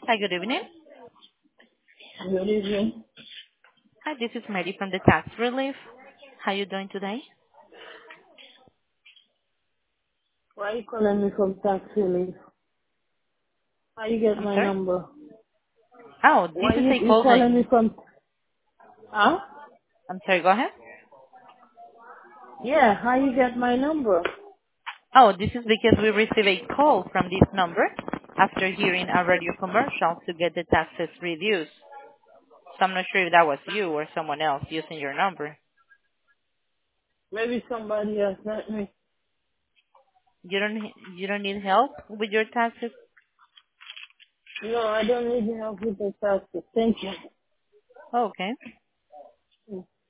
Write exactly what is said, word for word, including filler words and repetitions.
Hi, good evening. Good evening. Hi, this is Mary from the Tax Relief. How you doing today? Why are you calling me from tax relief? How you get I'm my sorry? number? Oh, this Why is you, a you call that... calling me from? Huh? I'm sorry, go ahead. Yeah, how you get my number? Oh, this is because we receive a call from this number after hearing a radio commercial to get the taxes reduced. So I'm not sure if that was you or someone else using your number. Maybe somebody else, not me. You don't you don't need help with your taxes? No, I don't need your help with the taxes. Thank you. Oh, okay.